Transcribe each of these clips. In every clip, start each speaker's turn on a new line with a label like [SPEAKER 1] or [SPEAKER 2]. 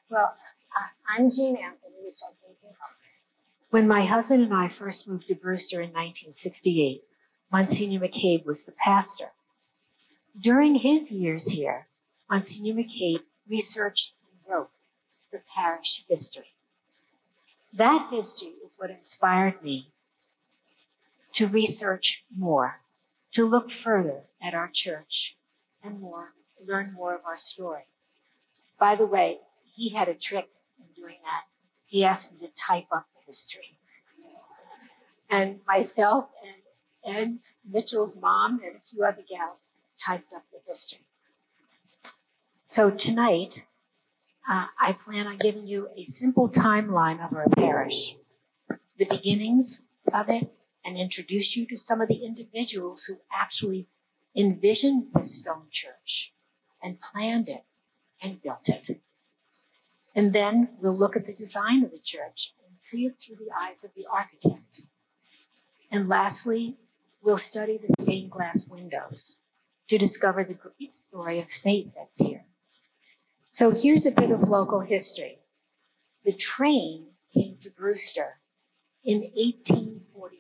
[SPEAKER 1] Well, I'm Jean Anthony, which I think you know. When my husband and I first moved to Brewster in 1968, Monsignor McCabe was the pastor. During his years here, Monsignor McCabe researched and wrote the parish history. That history is what inspired me to research more, to look further at our church and learn more of our story. By the way, he had a trick in doing that. He asked me to type up the history. And myself and Ed Mitchell's mom and a few other gals typed up the history. So tonight, I plan on giving you a simple timeline of our parish, the beginnings of it, and introduce you to some of the individuals who actually envisioned this stone church and planned it and built it. And then we'll look at the design of the church and see it through the eyes of the architect. And lastly, we'll study the stained glass windows to discover the great story of faith that's here. So here's a bit of local history. The train came to Brewster in 1849.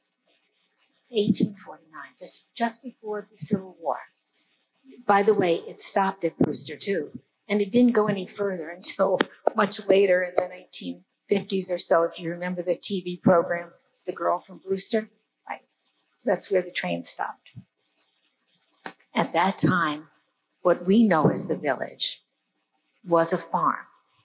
[SPEAKER 1] 1849, just before the Civil War. By the way, it stopped at Brewster too, and it didn't go any further until much later in the 1950s or so. If you remember the TV program, The Girl from Brewster, right? That's where the train stopped. At that time, what we know as the village was a farm.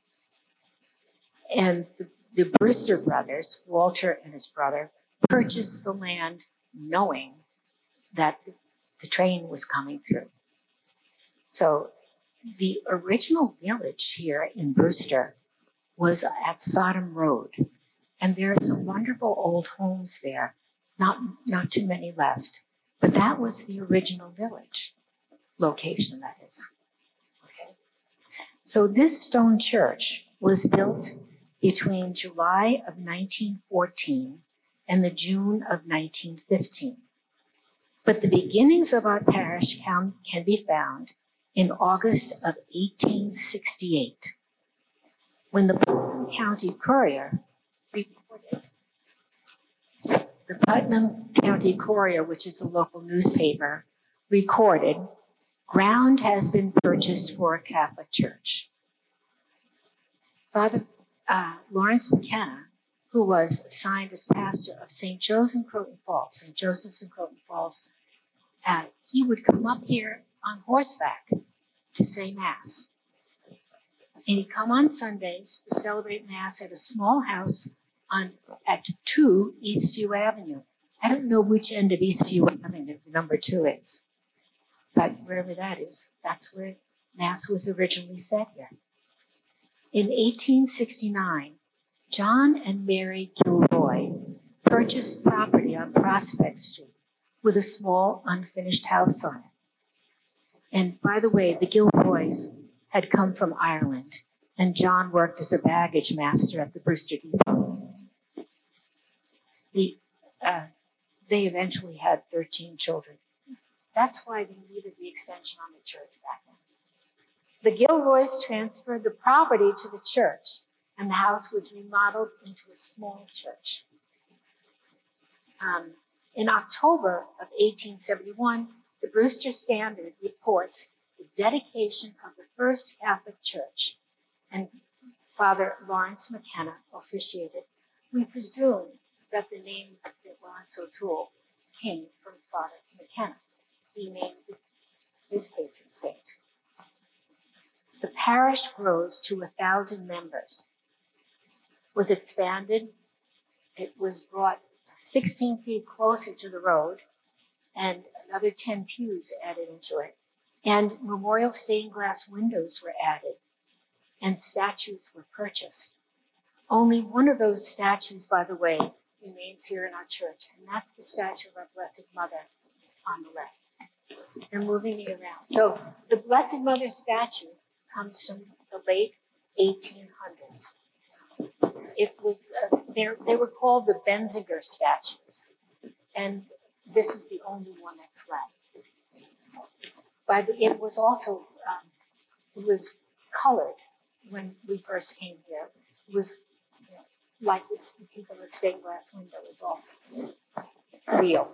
[SPEAKER 1] And the Brewster brothers, Walter and his brother, purchased the land knowing that the train was coming through. So the original village here in Brewster was at Sodom Road. And there are some wonderful old homes there, not too many left. But that was the original village location, that is. Okay. So this stone church was built between July of 1914 and the June of 1915. But the beginnings of our parish can be found in August of 1868, when the Putnam County Courier reported, the Putnam County Courier, which is a local newspaper, recorded, ground has been purchased for a Catholic church. Father Lawrence McKenna, who was assigned as pastor of St. Joseph's in Croton Falls, he would come up here on horseback to say Mass. And he'd come on Sundays to celebrate Mass at a small house at 2 Eastview Avenue. I don't know which end of Eastview Avenue number 2 is, but wherever that is, that's where Mass was originally said here. In 1869, John and Mary Gilroy purchased property on Prospect Street with a small unfinished house on it. And by the way, the Gilroys had come from Ireland, and John worked as a baggage master at the Brewster Depot. They eventually had 13 children. That's why they needed the extension on the church back then. The Gilroys transferred the property to the church, and the house was remodeled into a small church. In October of 1871, the Brewster Standard reports the dedication of the first Catholic church, and Father Lawrence McKenna officiated. We presume that the name of Lawrence O'Toole came from Father McKenna. He named his patron saint. The parish grows to 1,000 members. Was expanded. It was brought 16 feet closer to the road, and another 10 pews added into it. And memorial stained glass windows were added, and statues were purchased. Only one of those statues, by the way, remains here in our church, and that's the statue of our Blessed Mother on the left. They're moving me around. So the Blessed Mother statue comes from the late 1800s. It was they were called the Benziger statues, and this is the only one that's left. It was also it was colored, when we first came here. It was like the people at stained glass window was all real.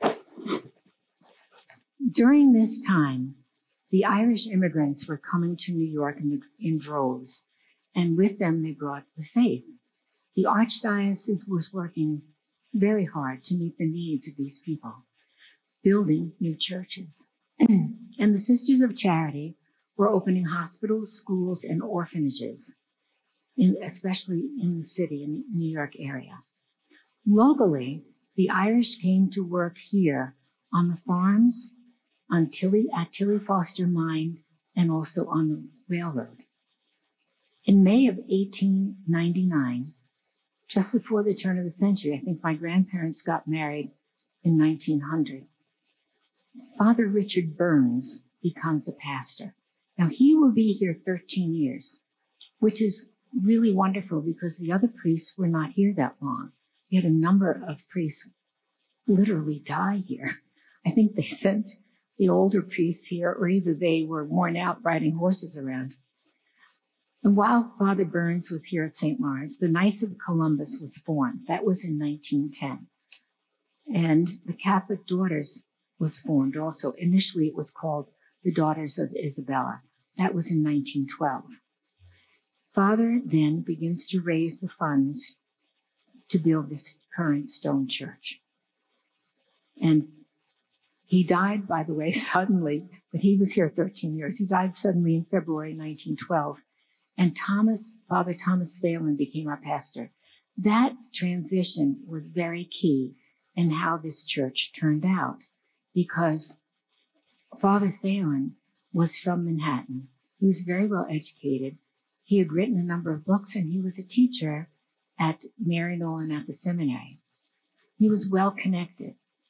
[SPEAKER 1] During this time, the Irish immigrants were coming to New York in droves, and with them they brought the faith. The Archdiocese was working very hard to meet the needs of these people, building new churches. And the Sisters of Charity were opening hospitals, schools, and orphanages, especially in the city, in the New York area. Locally, the Irish came to work here on the farms, at Tilly Foster Mine, and also on the railroad. In May of 1899, just before the turn of the century, I think my grandparents got married in 1900, Father Richard Burns becomes a pastor. Now, he will be here 13 years, which is really wonderful because the other priests were not here that long. We had a number of priests literally die here. I think they sent the older priests here, or either they were worn out riding horses around. And while Father Burns was here at St. Lawrence, the Knights of Columbus was formed. That was in 1910. And the Catholic Daughters was formed also. Initially, it was called the Daughters of Isabella. That was in 1912. Father then begins to raise the funds to build this current stone church. And he died, by the way, suddenly, but he was here 13 years. He died suddenly in February 1912. And Father Thomas Phelan became our pastor. That transition was very key in how this church turned out, because Father Phelan was from Manhattan. He was very well educated. He had written a number of books, and he was a teacher at Maryknoll and at the seminary. He was well connected.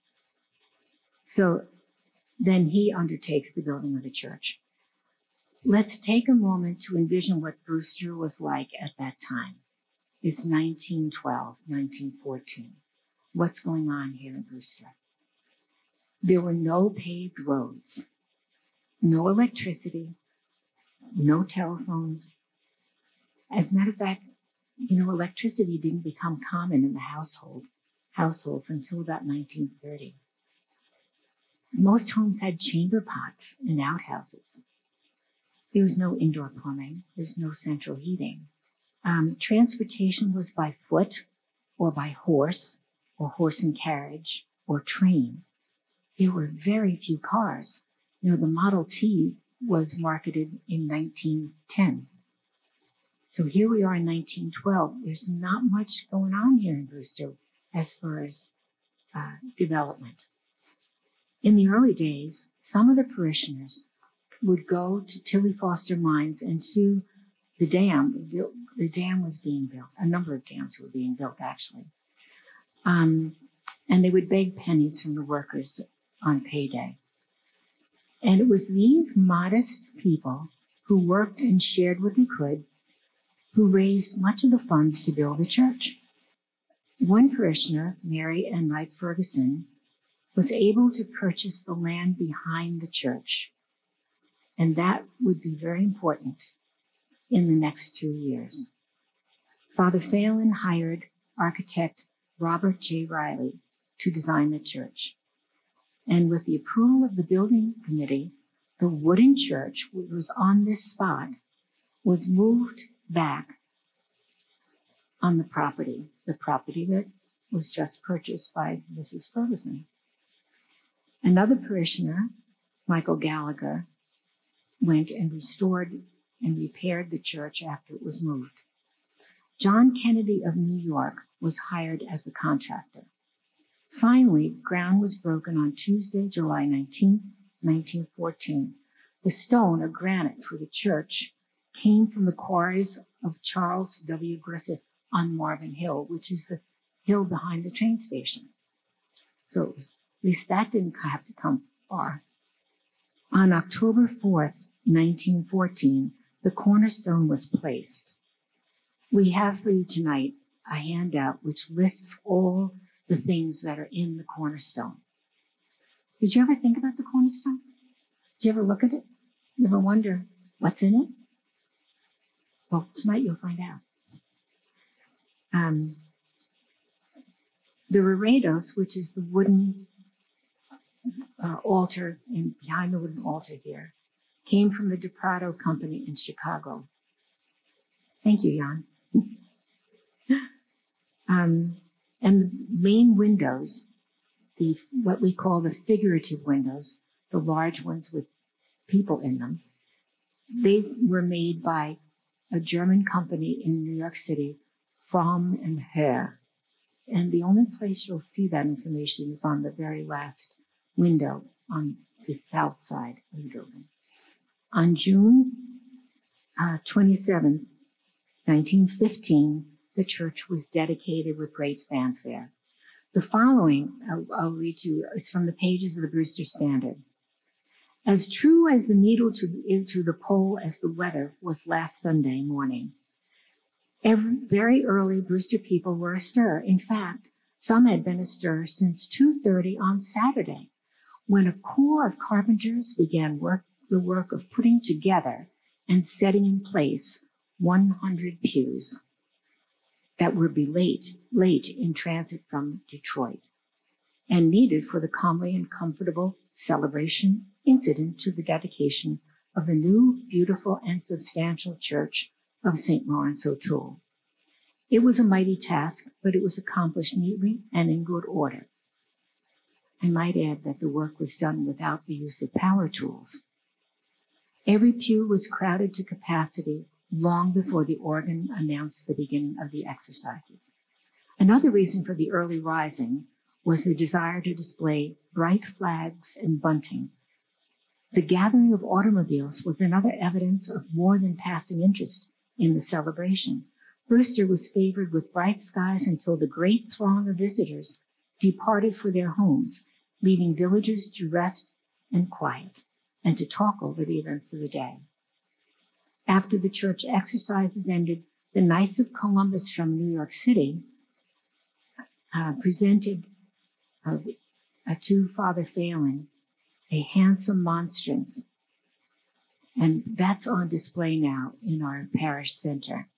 [SPEAKER 1] So then he undertakes the building of the church. Let's take a moment to envision what Brewster was like at that time. It's 1912, 1914. What's going on here in Brewster? There were no paved roads, no electricity, no telephones. As a matter of fact, electricity didn't become common in the households until about 1930. Most homes had chamber pots and outhouses. There was no indoor plumbing. There's no central heating. Transportation was by foot or by horse or horse and carriage or train. There were very few cars. The Model T was marketed in 1910. So here we are in 1912. There's not much going on here in Brewster as far as development. In the early days, some of the parishioners would go to Tilly Foster Mines and to the dam. The dam was being built. A number of dams were being built, actually. And they would beg pennies from the workers on payday. And it was these modest people who worked and shared what they could who raised much of the funds to build the church. One parishioner, Mary Enright Ferguson, was able to purchase the land behind the church. And that would be very important in the next 2 years. Father Phelan hired architect Robert J. Riley to design the church. And with the approval of the building committee, the wooden church, which was on this spot, was moved back on the property that was just purchased by Mrs. Ferguson. Another parishioner, Michael Gallagher, went and restored and repaired the church after it was moved. John Kennedy of New York was hired as the contractor. Finally, ground was broken on Tuesday, July 19, 1914. The stone or granite for the church came from the quarries of Charles W. Griffith on Marvin Hill, which is the hill behind the train station. So at least that didn't have to come far. On October 4th, 1914, the cornerstone was placed. We have for you tonight a handout which lists all the things that are in the cornerstone. Did you ever think about the cornerstone? Did you ever look at it? You ever wonder what's in it? Well, tonight you'll find out. The reredos, which is the wooden altar behind the wooden altar here, came from the DePrado Company in Chicago. Thank you, Jan. And the main windows, what we call the figurative windows, the large ones with people in them, they were made by a German company in New York City, Fromm and Herr. And the only place you'll see that information is on the very last window on the south side of the building. On June 27, 1915, the church was dedicated with great fanfare. The following, I'll read to you, is from the pages of the Brewster Standard. As true as the needle into the pole as the weather was last Sunday morning. Very early, Brewster people were astir. In fact, some had been astir since 2:30 on Saturday, when a corps of carpenters began the work of putting together and setting in place 100 pews that would be late in transit from Detroit and needed for the comely and comfortable celebration incident to the dedication of the new, beautiful, and substantial church of St. Lawrence O'Toole. It was a mighty task, but it was accomplished neatly and in good order. I might add that the work was done without the use of power tools. Every pew was crowded to capacity long before the organ announced the beginning of the exercises. Another reason for the early rising was the desire to display bright flags and bunting. The gathering of automobiles was another evidence of more than passing interest in the celebration. Brewster was favored with bright skies until the great throng of visitors departed for their homes, leaving villagers to rest and quiet and to talk over the events of the day. After the church exercises ended, the Knights of Columbus from New York City presented to Father Phelan a handsome monstrance, and that's on display now in our parish center.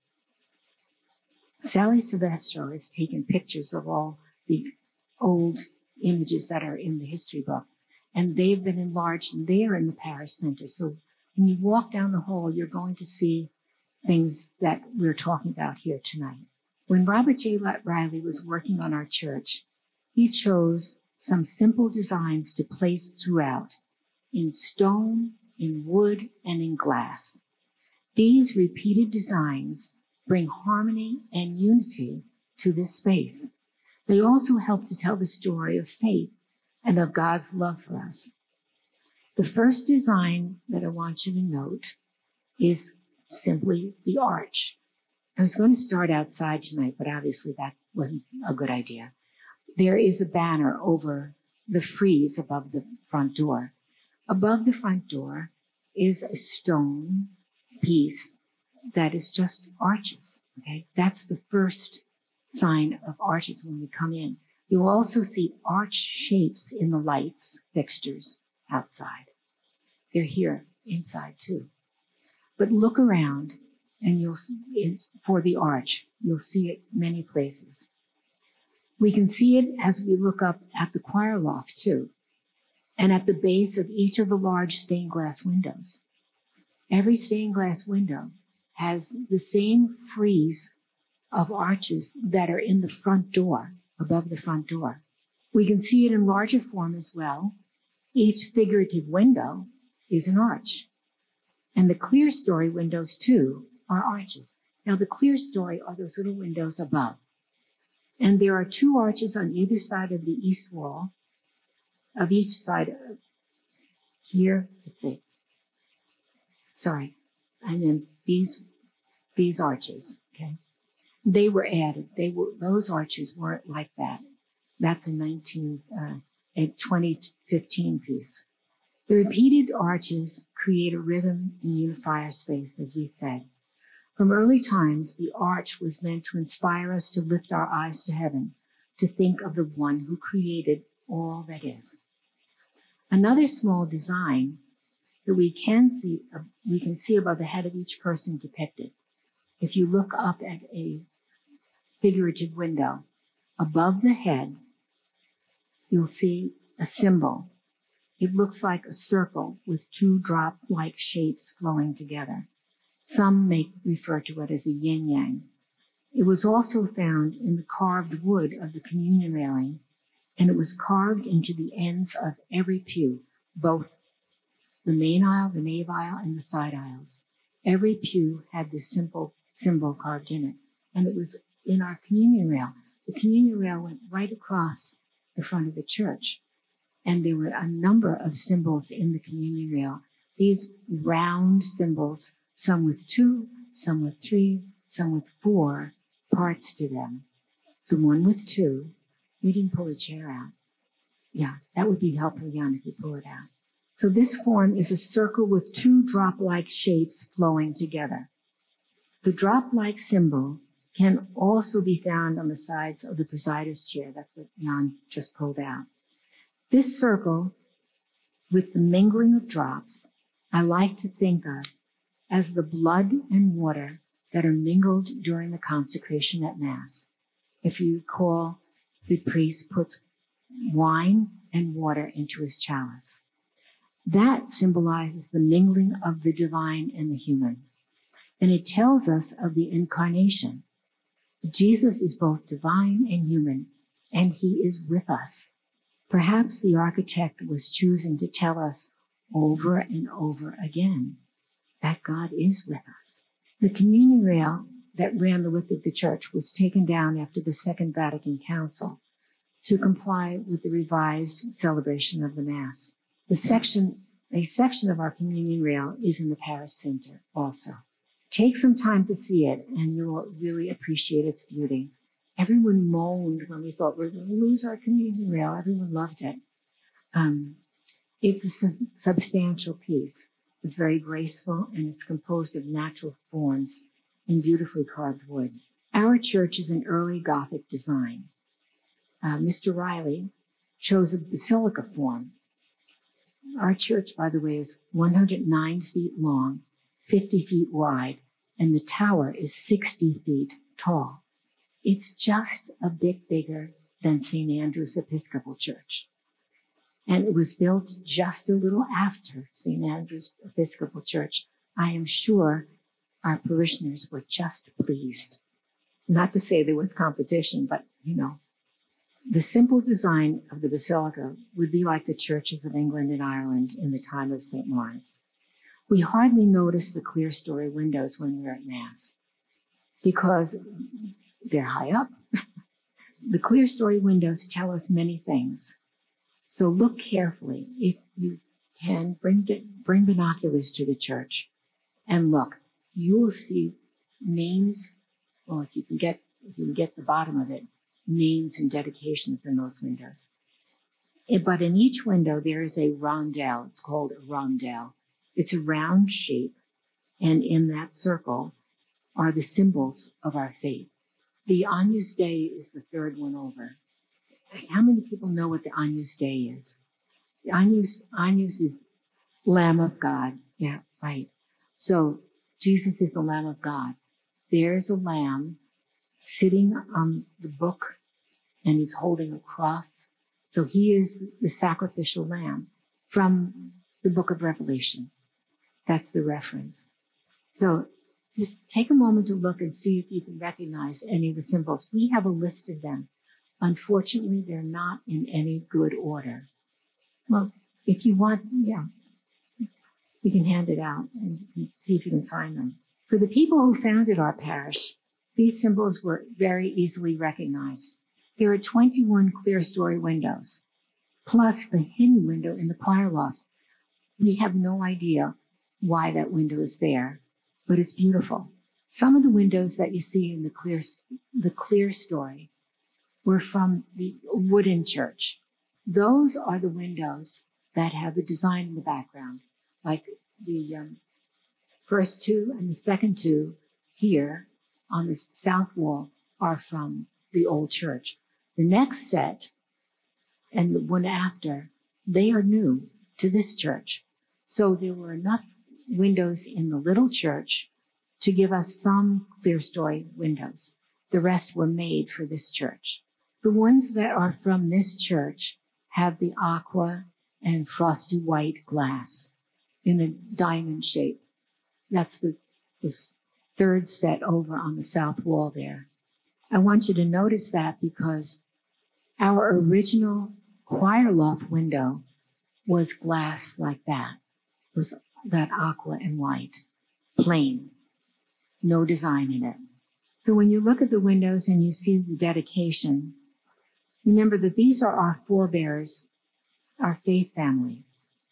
[SPEAKER 1] Sally Silvestro has taken pictures of all the old images that are in the history book, and they've been enlarged, and they are in the parish center. So when you walk down the hall, you're going to see things that we're talking about here tonight. When Robert J. Riley was working on our church, he chose some simple designs to place throughout, in stone, in wood, and in glass. These repeated designs bring harmony and unity to this space. They also help to tell the story of faith and of God's love for us. The first design that I want you to note is simply the arch. I was going to start outside tonight, but obviously that wasn't a good idea. There is a banner over the frieze above the front door. Above the front door is a stone piece that is just arches, okay? That's the first sign of arches when we come in. You'll also see arch shapes in the lights fixtures outside. They're here inside too. But look around and you'll see for the arch. You'll see it many places. We can see it as we look up at the choir loft too, and at the base of each of the large stained glass windows. Every stained glass window has the same frieze of arches that are in the front door, above the front door. We can see it in larger form as well. Each figurative window is an arch. And the clear story windows too are arches. Now the clear story are those little windows above. And there are two arches on either side of the east wall, of each side here, let's see. Sorry. And then these arches, okay? They were added. Those arches weren't like that. That's a 2015 piece. The repeated arches create a rhythm and unify our space, as we said. From early times, the arch was meant to inspire us to lift our eyes to heaven, to think of the one who created all that is. Another small design that we can see above the head of each person depicted If you look up at a figurative window, above the head, you'll see a symbol. It looks like a circle with two drop-like shapes flowing together. Some may refer to it as a yin-yang. It was also found in the carved wood of the communion railing, and it was carved into the ends of every pew, both the main aisle, the nave aisle, and the side aisles. Every pew had this simple symbol carved in it, and it was in our communion rail. The communion rail went right across the front of the church, and there were a number of symbols in the communion rail. These round symbols, some with 2, some with 3, some with 4 parts to them. The one with 2, you didn't pull a chair out. Yeah, that would be helpful, Jan, if you pull it out. So this form is a circle with 2 drop-like shapes flowing together. The drop-like symbol can also be found on the sides of the presider's chair. That's what Jan just pulled out. This circle, with the mingling of drops, I like to think of as the blood and water that are mingled during the consecration at Mass. If you recall, the priest puts wine and water into his chalice. That symbolizes the mingling of the divine and the human. And it tells us of the incarnation. Jesus is both divine and human, and he is with us. Perhaps the architect was choosing to tell us over and over again that God is with us. The communion rail that ran the width of the church was taken down after the Second Vatican Council to comply with the revised celebration of the Mass. A section of our communion rail is in the parish center also. Take some time to see it, and you will really appreciate its beauty. Everyone moaned when we thought we're going to lose our communion rail. Everyone loved it. It's a substantial piece. It's very graceful, and it's composed of natural forms in beautifully carved wood. Our church is an early Gothic design. Mr. Riley chose a basilica form. Our church, by the way, is 109 feet long, 50 feet wide, and the tower is 60 feet tall. It's just a bit bigger than St. Andrew's Episcopal Church. And it was built just a little after St. Andrew's Episcopal Church. I am sure our parishioners were just pleased. Not to say there was competition, but, the simple design of the basilica would be like the churches of England and Ireland in the time of St. Lawrence. We hardly notice the clerestory windows when we're at Mass because they're high up. The clerestory windows tell us many things. So look carefully. If you can, bring binoculars to the church and look. You will see names, well, if you can get the bottom of it, names and dedications in those windows. But in each window, there is a rondelle. It's called a rondelle. It's a round shape, and in that circle are the symbols of our faith. The Agnus Dei is the third one over. How many people know what the Agnus Dei is? The Agnus is Lamb of God. Yeah, right. So Jesus is the Lamb of God. There's a lamb sitting on the book, and he's holding a cross. So he is the sacrificial lamb from the book of Revelation. That's the reference. So just take a moment to look and see if you can recognize any of the symbols. We have a list of them. Unfortunately, they're not in any good order. Well, if you want, we can hand it out and see if you can find them. For the people who founded our parish, these symbols were very easily recognized. There are 21 clerestory windows, plus the hidden window in the choir loft. We have no idea why that window is there, but it's beautiful. Some of the windows that you see in the clerestory were from the wooden church. Those are the windows that have the design in the background, like the first 2 and the second 2 here on the south wall are from the old church. The next set and the one after, they are new to this church. So there were enough windows in the little church to give us some clerestory windows. The rest were made for this church. The ones that are from this church have the aqua and frosty white glass in a diamond shape. That's this third set over on the south wall there. I want you to notice that because our original choir loft window was glass like that. It was that aqua and white, plain, no design in it. So when you look at the windows and you see the dedication, remember that these are our forebears, our faith family.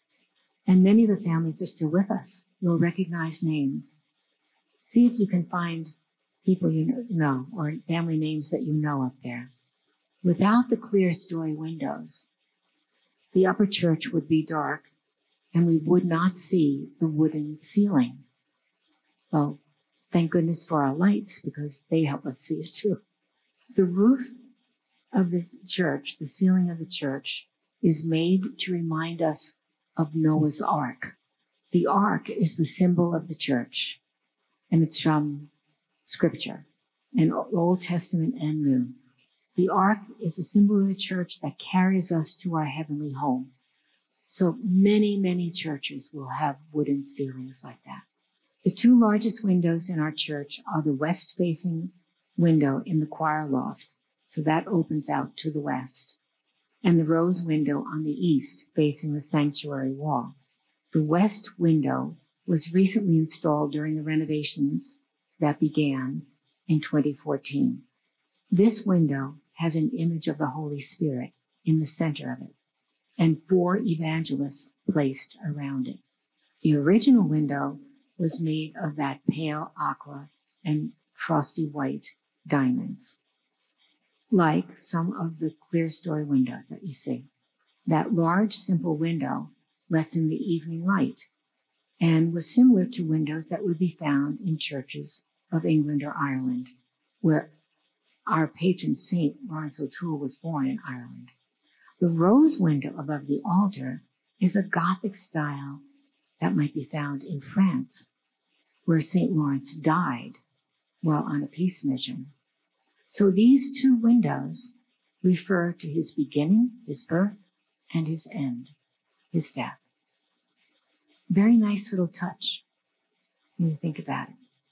[SPEAKER 1] And many of the families are still with us. You'll recognize names. See if you can find people you know or family names that you know up there. Without the clerestory windows, the upper church would be dark and we would not see the wooden ceiling. Well, thank goodness for our lights because they help us see it too. The roof of the church, the ceiling of the church, is made to remind us of Noah's Ark. The Ark is the symbol of the church, and it's from Scripture, in Old Testament and New. The Ark is a symbol of the church that carries us to our heavenly home. So many, many churches will have wooden ceilings like that. The two largest windows in our church are the west-facing window in the choir loft, so that opens out to the west, and the rose window on the east facing the sanctuary wall. The west window was recently installed during the renovations that began in 2014. This window has an image of the Holy Spirit in the center of it and 4 evangelists placed around it. The original window was made of that pale aqua and frosty white diamonds, like some of the clerestory windows that you see. That large, simple window lets in the evening light and was similar to windows that would be found in churches of England or Ireland, where our patron saint, Lawrence O'Toole, was born in Ireland. The rose window above the altar is a Gothic style that might be found in France, where St. Lawrence died while on a peace mission. So these 2 windows refer to his beginning, his birth, and his end, his death. Very nice little touch when you think about it.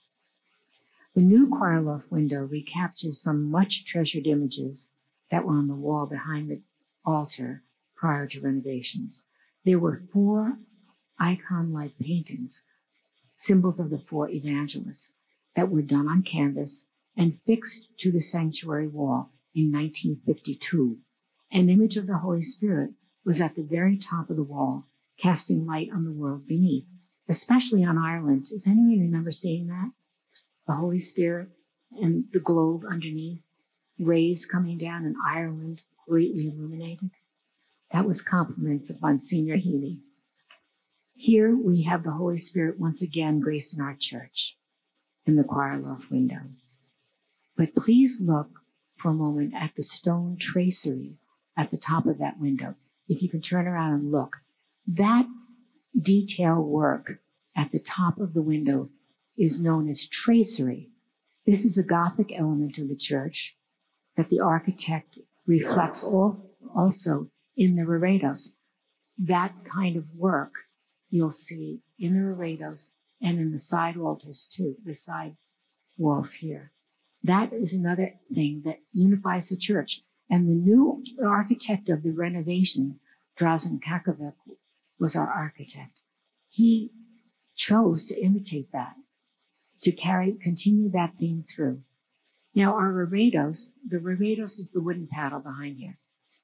[SPEAKER 1] The new choir loft window recaptures some much treasured images that were on the wall behind the altar prior to renovations. There were 4 icon-like paintings, symbols of the 4 evangelists, that were done on canvas and fixed to the sanctuary wall in 1952. An image of the Holy Spirit was at the very top of the wall, casting light on the world beneath, especially on Ireland. Does anyone remember seeing that? The Holy Spirit and the globe underneath, rays coming down in Ireland, greatly illuminated. That was compliments of Monsignor Healy. Here we have the Holy Spirit once again gracing our church in the choir loft window. But please look for a moment at the stone tracery at the top of that window. If you can turn around and look, that detail work at the top of the window is known as tracery. This is a Gothic element of the church that the architect reflects also in the reredos. That kind of work you'll see in the reredos and in the side altars too, the side walls here. That is another thing that unifies the church. And the new architect of the renovation, Drazen Kakovic, was our architect. He chose to imitate that, to continue that theme through. Now our reredos, the reredos is the wooden paddle behind here.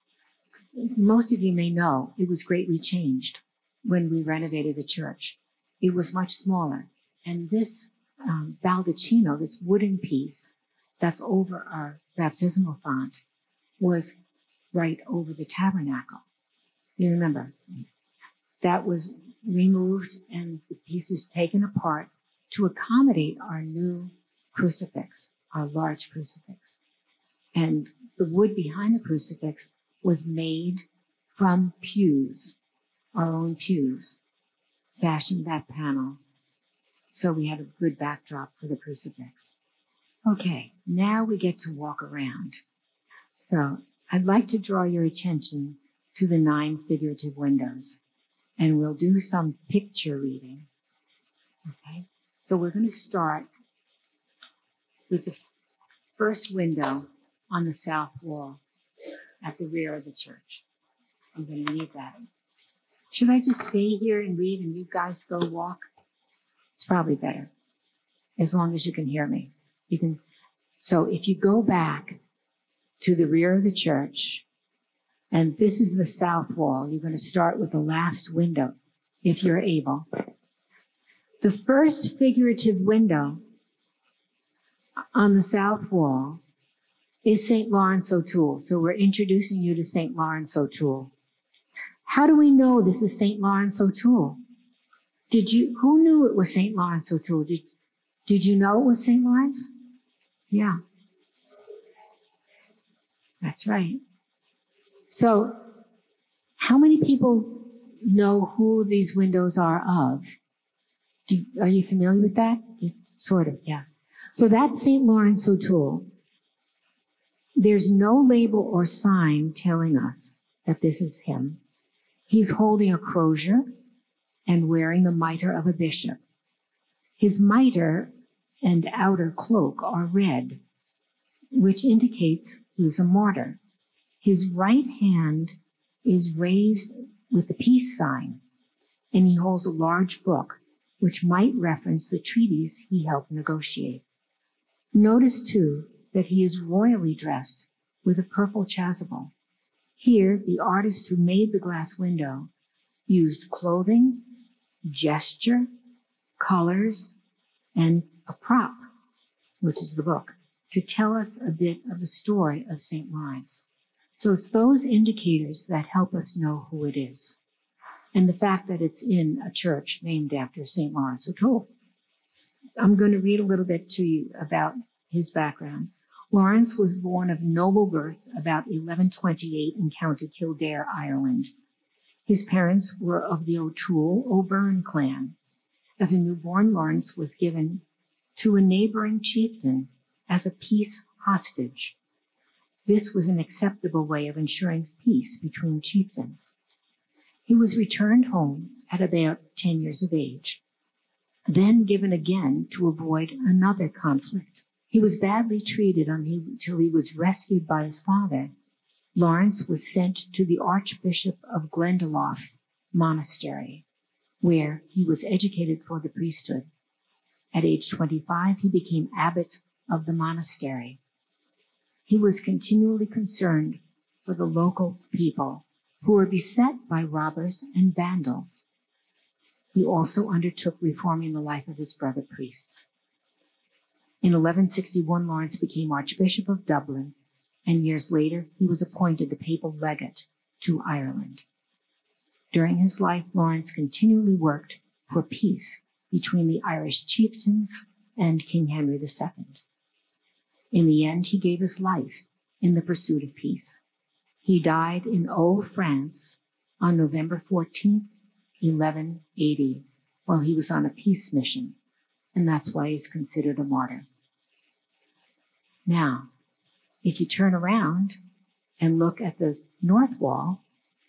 [SPEAKER 1] Most of you may know it was greatly changed when we renovated the church. It was much smaller. And this baldacchino, this wooden piece that's over our baptismal font, was right over the tabernacle. You remember, that was removed and the pieces taken apart to accommodate our new crucifix, our large crucifix. And the wood behind the crucifix was made from pews, our own pews, fashioned that panel So we had a good backdrop for the crucifix. Okay, now we get to walk around. So I'd like to draw your attention to the 9 figurative windows, and we'll do some picture reading. Okay, so we're going to start with the first window on the south wall at the rear of the church. I'm going to read that. Should I just stay here and read and you guys go walk? It's probably better, as long as you can hear me. You can. So if you go back to the rear of the church, and this is the south wall, you're going to start with the last window, if you're able. The first figurative window on the south wall is St. Lawrence O'Toole. So we're introducing you to St. Lawrence O'Toole. How do we know this is St. Lawrence O'Toole? Who knew it was St. Lawrence O'Toole? Did you know it was St. Lawrence? Yeah. That's right. So how many people know who these windows are of? Are you familiar with that? Sort of, yeah. So that's St. Lawrence O'Toole. There's no label or sign telling us that this is him. He's holding a crozier and wearing the mitre of a bishop. His mitre and outer cloak are red, which indicates he's a martyr. His right hand is raised with the peace sign, and he holds a large book, which might reference the treaties he helped negotiate. Notice, too, that he is royally dressed with a purple chasuble. Here, the artist who made the glass window used clothing, gesture, colors, and a prop, which is the book, to tell us a bit of the story of St. Lawrence. So it's those indicators that help us know who it is, and the fact that it's in a church named after St. Lawrence O'Toole. I'm going to read a little bit to you about his background. Lawrence was born of noble birth about 1128 in County Kildare, Ireland. His parents were of the O'Toole-O'Byrne clan. As a newborn, Lawrence was given to a neighboring chieftain as a peace hostage. This was an acceptable way of ensuring peace between chieftains. He was returned home at about 10 years of age, then given again to avoid another conflict. He was badly treated until he was rescued by his father. Lawrence was sent to the Archbishop of Glendalough Monastery, where he was educated for the priesthood. At age 25, he became abbot of the monastery. He was continually concerned for the local people who were beset by robbers and vandals. He also undertook reforming the life of his brother priests. In 1161, Lawrence became Archbishop of Dublin, and years later, he was appointed the papal legate to Ireland. During his life, Lawrence continually worked for peace between the Irish chieftains and King Henry II. In the end, he gave his life in the pursuit of peace. He died in Eaux, France, on November 14, 1180, while he was on a peace mission, and that's why he's considered a martyr. Now, if you turn around and look at the north wall,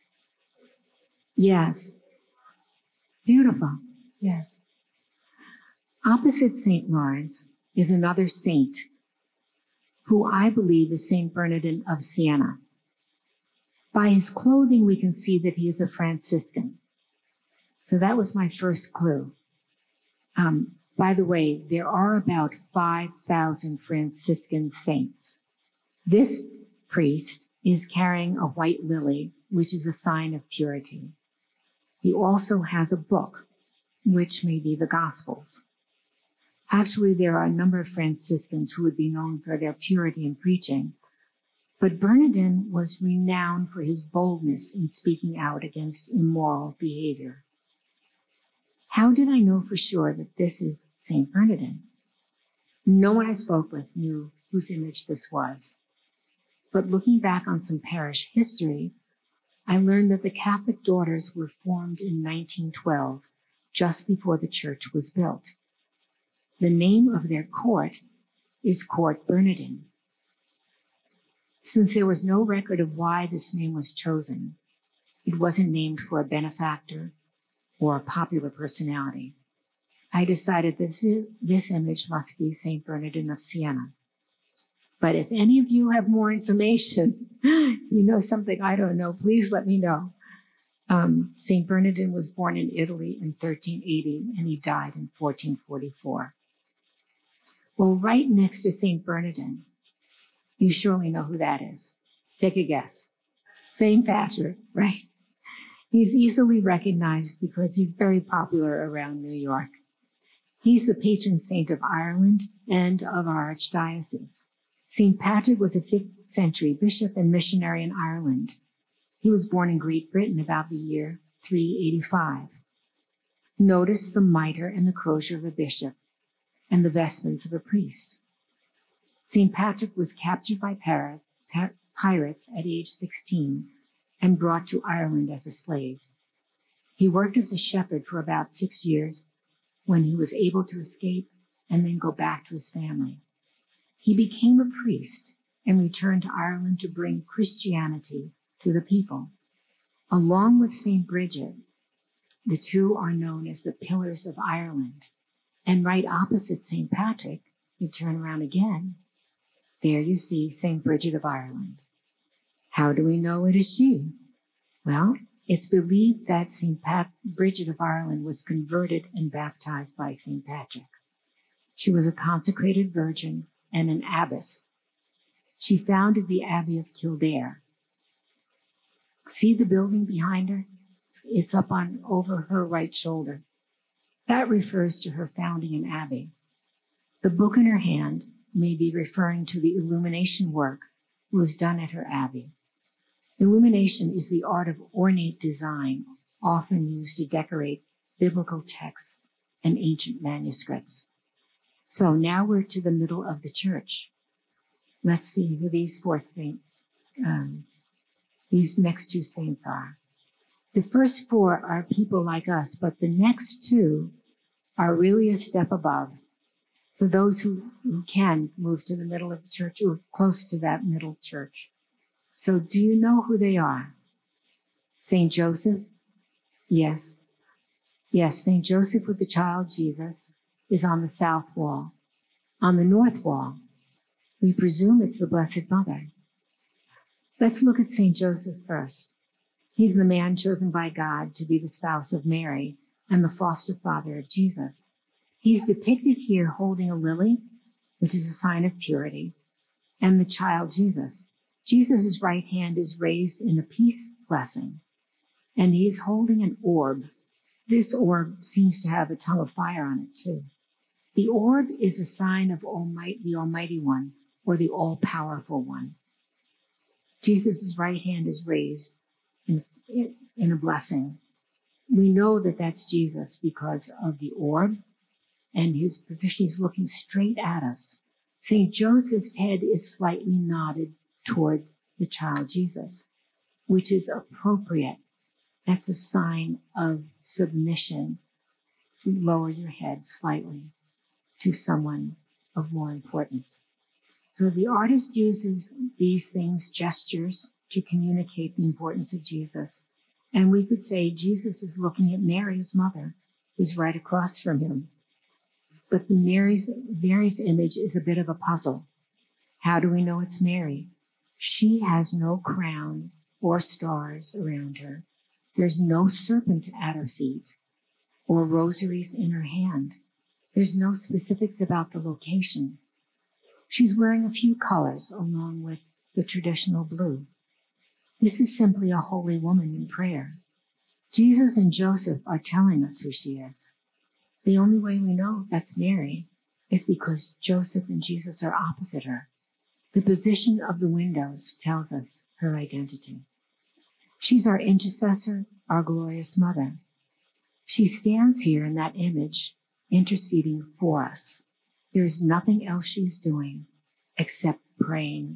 [SPEAKER 1] yes, beautiful, yes. Opposite St. Lawrence is another saint who I believe is St. Bernardine of Siena. By his clothing, we can see that he is a Franciscan. So that was my first clue. By the way, there are about 5,000 Franciscan saints. This priest is carrying a white lily, which is a sign of purity. He also has a book, which may be the Gospels. Actually, there are a number of Franciscans who would be known for their purity in preaching, but Bernardine was renowned for his boldness in speaking out against immoral behavior. How did I know for sure that this is St. Bernardine? No one I spoke with knew whose image this was. But looking back on some parish history, I learned that the Catholic Daughters were formed in 1912, just before the church was built. The name of their court is Court Bernardin. Since there was no record of why this name was chosen, it wasn't named for a benefactor or a popular personality. I decided this image must be St. Bernardin of Siena. But if any of you have more information, you know something I don't know, please let me know. St. Bernardin was born in Italy in 1380 and he died in 1444. Well, right next to St. Bernardin, you surely know who that is. Take a guess. St. Patrick, right? He's easily recognized because he's very popular around New York. He's the patron saint of Ireland and of our archdiocese. St. Patrick was a 5th century bishop and missionary in Ireland. He was born in Great Britain about the year 385. Notice the mitre and the crozier of a bishop and the vestments of a priest. St. Patrick was captured by pirates at age 16 and brought to Ireland as a slave. He worked as a shepherd for about 6 years when he was able to escape and then go back to his family. He became a priest and returned to Ireland to bring Christianity to the people. Along with St. Bridget, the two are known as the Pillars of Ireland. And right opposite St. Patrick, you turn around again, there you see St. Bridget of Ireland. How do we know it is she? Well, it's believed that St. Bridget of Ireland was converted and baptized by St. Patrick. She was a consecrated virgin and an abbess. She founded the Abbey of Kildare. See the building behind her? It's up on over her right shoulder. That refers to her founding an abbey. The book in her hand may be referring to the illumination work that was done at her abbey. Illumination is the art of ornate design, often used to decorate biblical texts and ancient manuscripts. So now we're to the middle of the church. Let's see who these four saints, these next two saints are. The first four are people like us, but the next two are really a step above. So those who can move to the middle of the church or close to that middle church. So do you know who they are? St. Joseph? Yes. Yes, St. Joseph with the child Jesus is on the south wall. On the north wall, we presume it's the Blessed Mother. Let's look at St. Joseph first. He's the man chosen by God to be the spouse of Mary and the foster father of Jesus. He's depicted here holding a lily, which is a sign of purity, and the child Jesus. Jesus' right hand is raised in a peace blessing, and he's holding an orb. This orb seems to have a tongue of fire on it too. The orb is a sign of the Almighty One, or the All-Powerful One. Jesus' right hand is raised in a blessing. We know that that's Jesus because of the orb and his position. He's looking straight at us. St. Joseph's head is slightly nodded toward the child Jesus, which is appropriate. That's a sign of submission, to lower your head slightly to someone of more importance. So the artist uses these things, gestures, to communicate the importance of Jesus. And we could say Jesus is looking at Mary's mother, who's right across from him. But Mary's image is a bit of a puzzle. How do we know it's Mary? She has no crown or stars around her. There's no serpent at her feet or rosaries in her hand. There's no specifics about the location. She's wearing a few colors along with the traditional blue. This is simply a holy woman in prayer. Jesus and Joseph are telling us who she is. The only way we know that's Mary is because Joseph and Jesus are opposite her. The position of the windows tells us her identity. She's our intercessor, our glorious mother. She stands here in that image, interceding for us. There is nothing else she's doing except praying.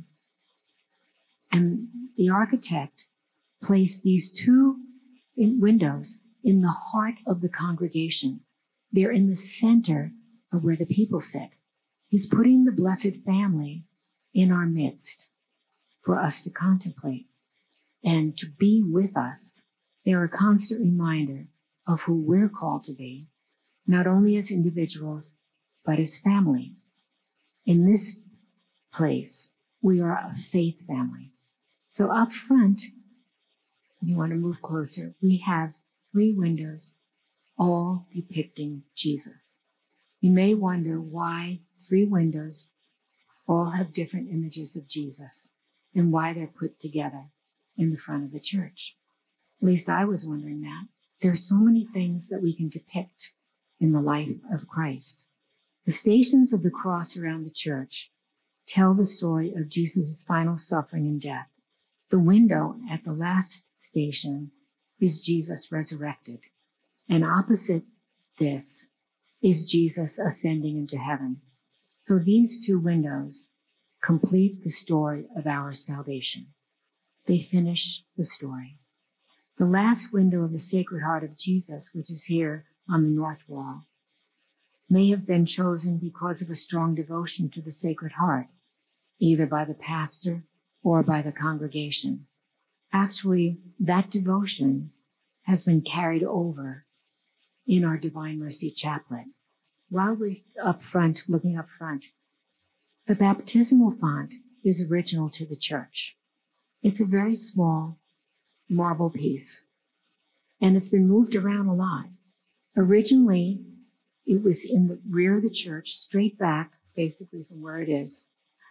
[SPEAKER 1] And the architect placed these two windows in the heart of the congregation. They're in the center of where the people sit. He's putting the Blessed Family in our midst for us to contemplate and to be with us. They're a constant reminder of who we're called to be, not only as individuals, but as family. In this place, we are a faith family. So up front, if you want to move closer, we have 3 windows, all depicting Jesus. You may wonder why 3 windows all have different images of Jesus and why they're put together in the front of the church. At least I was wondering that. There are so many things that we can depict in the life of Christ. The stations of the cross around the church tell the story of Jesus' final suffering and death. The window at the last station is Jesus resurrected. And opposite this is Jesus ascending into heaven. So these 2 windows complete the story of our salvation. They finish the story. The last window of the Sacred Heart of Jesus, which is here on the north wall, may have been chosen because of a strong devotion to the Sacred Heart, either by the pastor or by the congregation. Actually, that devotion has been carried over in our Divine Mercy Chaplet. While we're up front, looking up front, the baptismal font is original to the church. It's a very small marble piece, and it's been moved around a lot. Originally, it was in the rear of the church, straight back, basically from where it is.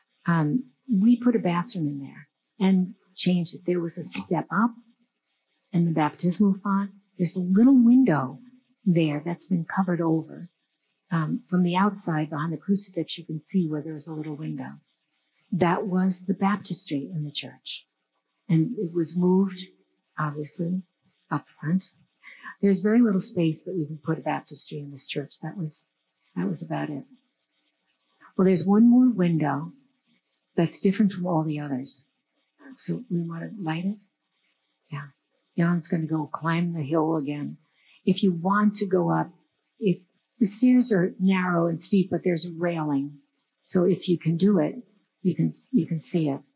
[SPEAKER 1] We put a bathroom in there and changed it. There was a step up in the baptismal font. There's a little window there that's been covered over. From the outside, behind the crucifix, you can see where there's a little window. That was the baptistry in the church. And it was moved, obviously, up front. There's very little space that we can put a baptistry in this church. That was about it. Well, there's one more window that's different from all the others. So we want to light it? Yeah. Jan's going to go climb the hill again. If you want to go up, the stairs are narrow and steep, but there's a railing. So if you can do it, you can see it.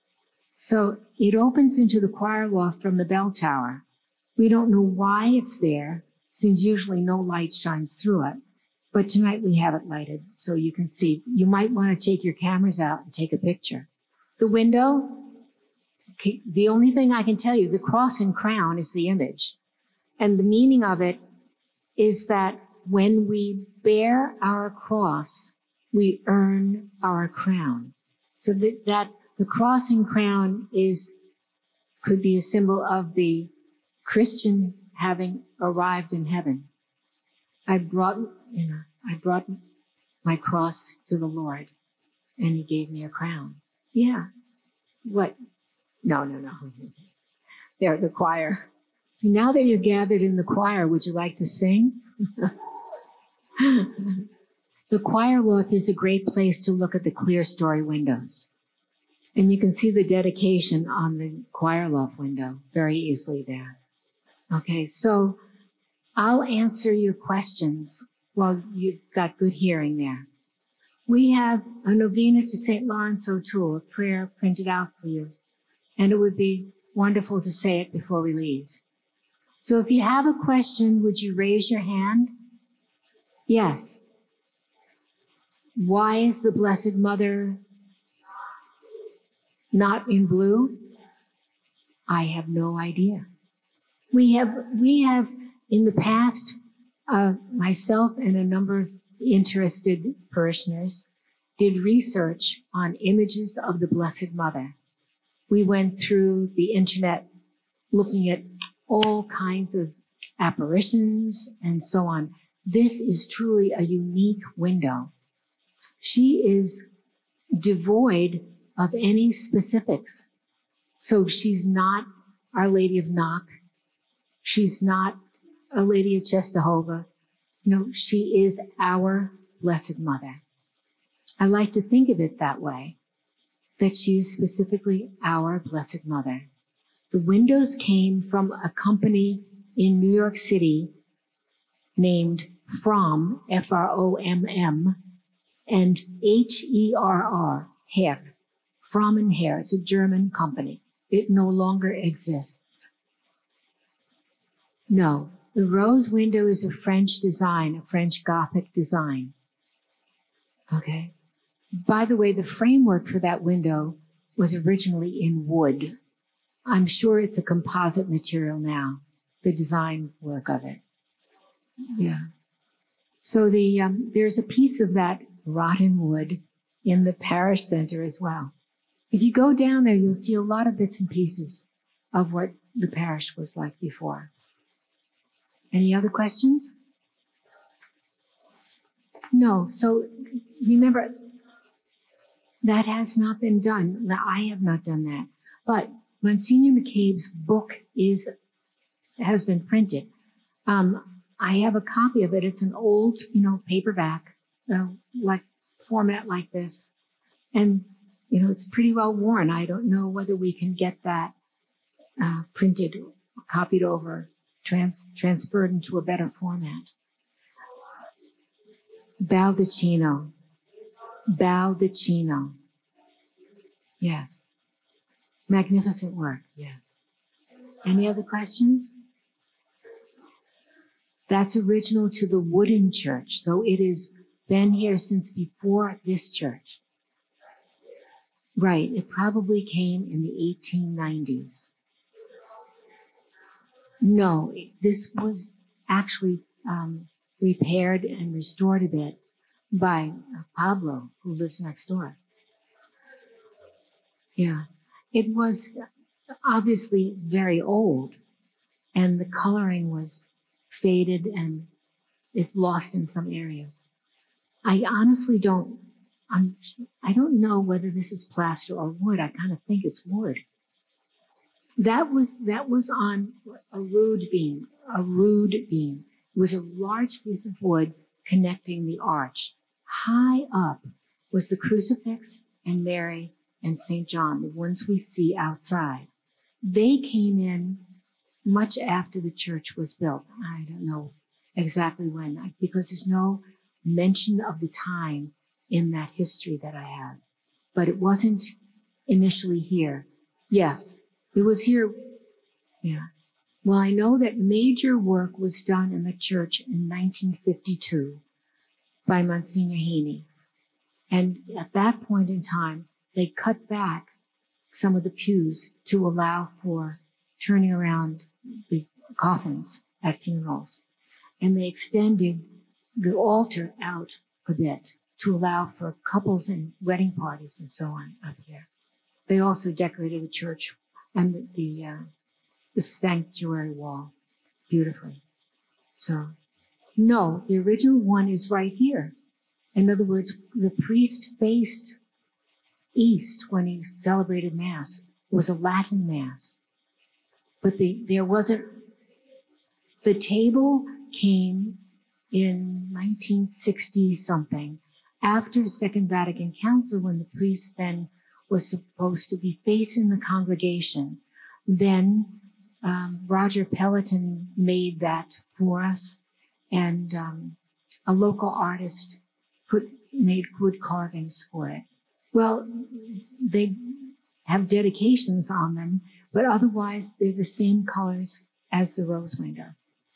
[SPEAKER 1] So it opens into the choir loft from the bell tower. We don't know why it's there, since usually no light shines through it. But tonight we have it lighted so you can see. You might want to take your cameras out and take a picture. The window, the only thing I can tell you, the cross and crown is the image. And the meaning of it is that when we bear our cross, we earn our crown. So that the cross and crown could be a symbol of the Christian having arrived in heaven. I brought my cross to the Lord, and He gave me a crown. Yeah. What? No. They're the choir. So now that you're gathered in the choir, would you like to sing? The choir loft is a great place to look at the clear story windows. And you can see the dedication on the choir loft window very easily there. Okay, so I'll answer your questions while you've got good hearing there. We have a novena to St. Lawrence O'Toole, a prayer printed out for you. And it would be wonderful to say it before we leave. So if you have a question, would you raise your hand? Yes. Why is the Blessed Mother not in blue? I have no idea. We have in the past, myself and a number of interested parishioners did research on images of the Blessed Mother. We went through the internet looking at all kinds of apparitions and so on. This is truly a unique window. She is devoid of any specifics. So she's not Our Lady of Knock. She's not a Lady of Czestochowa. No, she is our Blessed Mother. I like to think of it that way, that she is specifically our Blessed Mother. The windows came from a company in New York City named From, F-R-O-M-M, and H-E-R-R, Herr. From and Herr. It's a German company. It no longer exists. No, the rose window is a French design, a French Gothic design. Okay. By the way, the framework for that window was originally in wood. I'm sure it's a composite material now, the design work of it. Yeah. So there's a piece of that rotten wood in the parish center as well. If you go down there, you'll see a lot of bits and pieces of what the parish was like before. Any other questions? No. So remember, that has not been done. I have not done that. But Monsignor McCabe's book has been printed. I have a copy of it. It's an old, paperback, like format like this. And, it's pretty well worn. I don't know whether we can get that printed, copied over, transferred into a better format. Baldacchino. Yes. Magnificent work. Yes. Any other questions? That's original to the wooden church. So it has been here since before this church. Right. It probably came in the 1890s. No, this was actually repaired and restored a bit by Pablo, who lives next door. Yeah. It was obviously very old, and the coloring was faded and it's lost in some areas. I honestly I don't know whether this is plaster or wood. I kind of think it's wood. That was on a rood beam. It was a large piece of wood connecting the arch. High up was the crucifix and Mary and St. John, the ones we see outside. They came in much after the church was built. I don't know exactly when, because there's no mention of the time in that history that I have. But it wasn't initially here. Yes, it was here. Yeah. Well, I know that major work was done in the church in 1952 by Monsignor Heaney. And at that point in time, they cut back some of the pews to allow for turning around the coffins at funerals. And they extended the altar out a bit to allow for couples and wedding parties and so on up here. They also decorated the church and the sanctuary wall beautifully. So, no, the original one is right here. In other words, the priest faced east when he celebrated Mass. It was a Latin Mass. But the table came in 1960 something after Second Vatican Council, when the priest then was supposed to be facing the congregation. Then Roger Pelleton made that for us, and a local artist made wood carvings for it. Well, they have dedications on them, but otherwise they're the same colors as the rose window.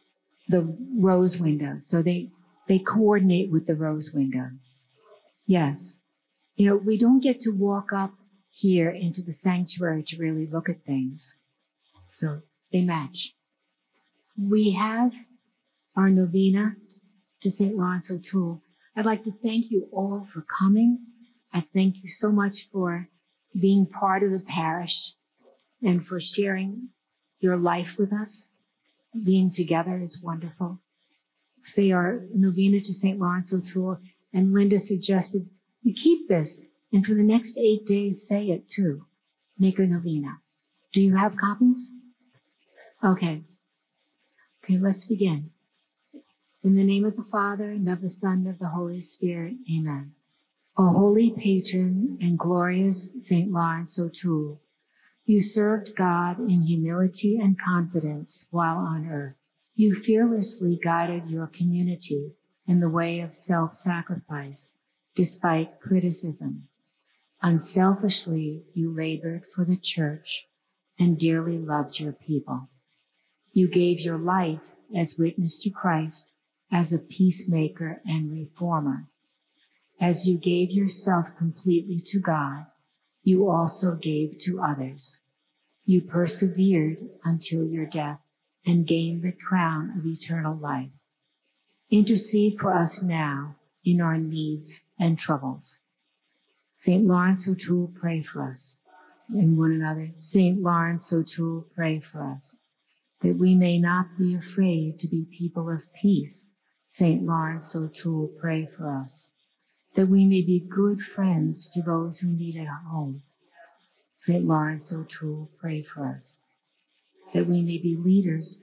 [SPEAKER 1] So they coordinate with the rose window. Yes. We don't get to walk up here into the sanctuary to really look at things. So they match. We have our novena to St. Lawrence O'Toole. I'd like to thank you all for coming. I thank you so much for being part of the parish and for sharing your life with us. Being together is wonderful. Say our novena to St. Lawrence O'Toole, and Linda suggested you keep this, and for the next 8 days, say it too. Make a novena. Do you have copies? Okay, let's begin. In the name of the Father, and of the Son, and of the Holy Spirit, amen. O holy patron and glorious St. Lawrence O'Toole, you served God in humility and confidence while on earth. You fearlessly guided your community in the way of self-sacrifice, despite criticism. Unselfishly, you labored for the church and dearly loved your people. You gave your life as witness to Christ, as a peacemaker and reformer. As you gave yourself completely to God, you also gave to others. You persevered until your death and gained the crown of eternal life. Intercede for us now in our needs and troubles. St. Lawrence O'Toole, pray for us and one another. St. Lawrence O'Toole, pray for us, that we may not be afraid to be people of peace. St. Lawrence O'Toole, pray for us, that we may be good friends to those who need it at home. St. Lawrence O'Toole, pray for us, that we may be leaders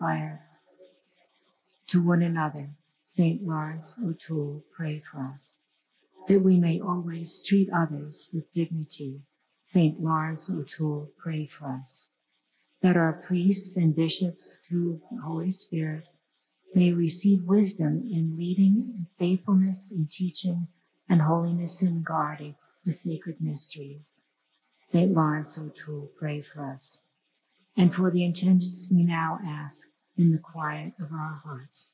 [SPEAKER 1] to one another. St. Lawrence O'Toole, pray for us, that we may always treat others with dignity. St. Lawrence O'Toole, pray for us, that our priests and bishops, through the Holy Spirit, may receive wisdom in leading and faithfulness in teaching and holiness in guarding the sacred mysteries. St. Lawrence O'Toole, pray for us, and for the intentions we now ask in the quiet of our hearts.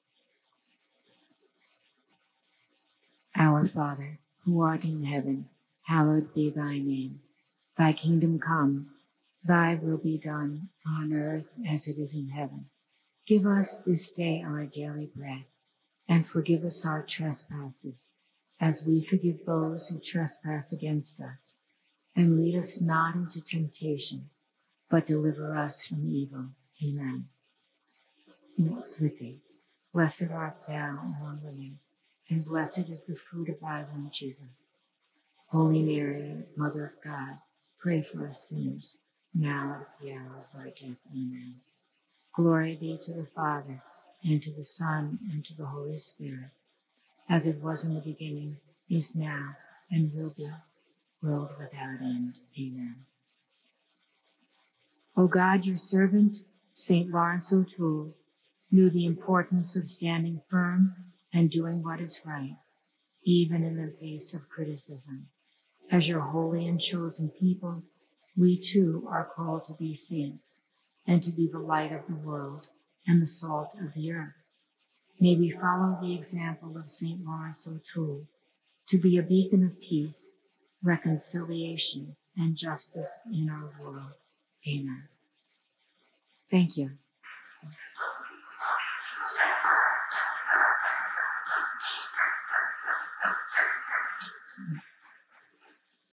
[SPEAKER 1] Our Father, who art in heaven, hallowed be thy name. Thy kingdom come, thy will be done on earth as it is in heaven. Give us this day our daily bread, and forgive us our trespasses, as we forgive those who trespass against us. And lead us not into temptation, but deliver us from evil. Amen. Peace with thee. Blessed art thou among women, and blessed is the fruit of thy womb, Jesus. Holy Mary, Mother of God, pray for us sinners, now and at the hour of our death. Amen. Glory be to the Father, and to the Son, and to the Holy Spirit, as it was in the beginning, is now, and will be, world without end. Amen. O God, your servant, St. Lawrence O'Toole, knew the importance of standing firm and doing what is right, even in the face of criticism. As your holy and chosen people, we too are called to be saints and to be the light of the world and the salt of the earth. May we follow the example of St. Lawrence O'Toole to be a beacon of peace, reconciliation, and justice in our world. Amen. Thank you.